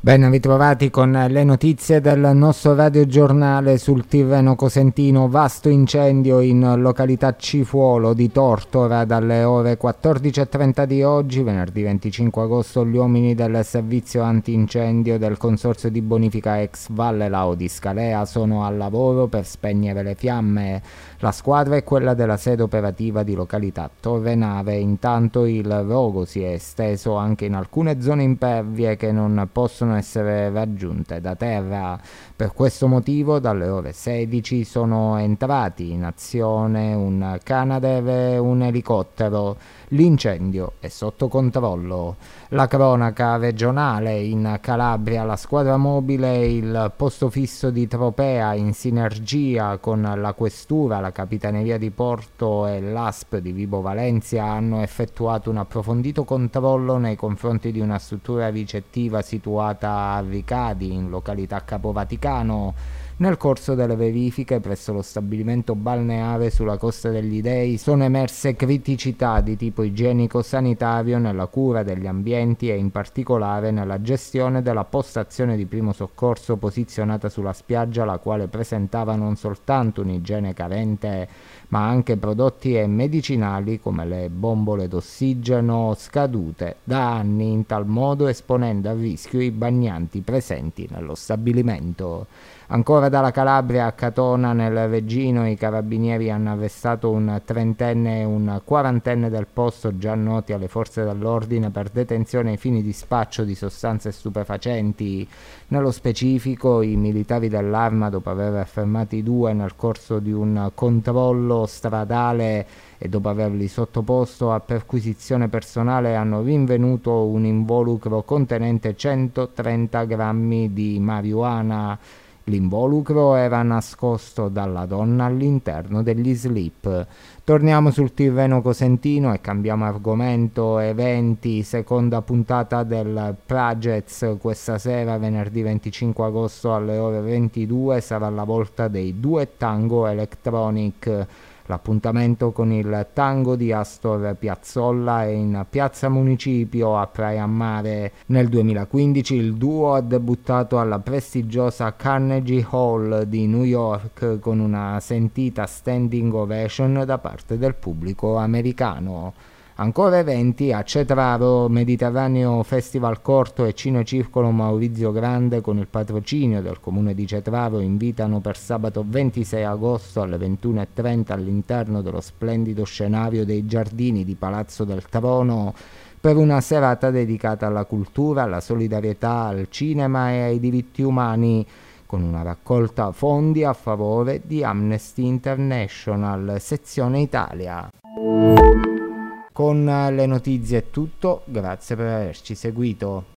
Ben ritrovati con le notizie del nostro radiogiornale sul Tirreno Cosentino. Vasto incendio in località Cifuolo di Tortora. Dalle ore 14:30 di oggi, venerdì 25 agosto, gli uomini del servizio antincendio del consorzio di bonifica ex Valle Lao di Scalea sono al lavoro per spegnere le fiamme. La squadra è quella della sede operativa di località Torrenave. Intanto il rogo si è esteso anche in alcune zone impervie che non possono essere raggiunte da terra. Per questo motivo dalle ore 16 sono entrati in azione un Canadair e un elicottero. L'incendio è sotto controllo. La cronaca regionale: in Calabria la squadra mobile e il posto fisso di Tropea, in sinergia con la questura, la capitaneria di Porto e l'ASP di Vibo Valentia, hanno effettuato un approfondito controllo nei confronti di una struttura ricettiva situata a Ricadi, in località Capo Vaticano. Nel corso delle verifiche presso lo stabilimento balneare sulla Costa degli Dei sono emerse criticità di tipo igienico-sanitario nella cura degli ambienti e in particolare nella gestione della postazione di primo soccorso posizionata sulla spiaggia, la quale presentava non soltanto un'igiene carente ma anche prodotti e medicinali come le bombole d'ossigeno scadute da anni, in tal modo esponendo a rischio i bagnanti presenti nello stabilimento. Ancora dalla Calabria, a Catona nel Reggino, i carabinieri hanno arrestato un trentenne e un quarantenne del posto già noti alle forze dell'ordine per detenzione ai fini di spaccio di sostanze stupefacenti. Nello specifico, i militari dell'Arma, dopo aver fermati due nel corso di un controllo stradale e dopo averli sottoposto a perquisizione personale, hanno rinvenuto un involucro contenente 130 grammi di marijuana. L'involucro era nascosto dalla donna all'interno degli slip. Torniamo sul Tirreno Cosentino e cambiamo argomento. Eventi: seconda puntata del Pragez questa sera, venerdì 25 agosto alle ore 22, sarà la volta dei Due Tango Electronic. L'appuntamento con il tango di Astor Piazzolla è in Piazza Municipio a Praia Mare. Nel 2015 il duo ha debuttato alla prestigiosa Carnegie Hall di New York con una sentita standing ovation da parte del pubblico americano. Ancora eventi: a Cetraro, Mediterraneo Festival Corto e Cinecircolo Maurizio Grande, con il patrocinio del comune di Cetraro, invitano per sabato 26 agosto alle 21:30 all'interno dello splendido scenario dei giardini di Palazzo del Trono per una serata dedicata alla cultura, alla solidarietà, al cinema e ai diritti umani, con una raccolta fondi a favore di Amnesty International, sezione Italia. Con le notizie è tutto, grazie per averci seguito.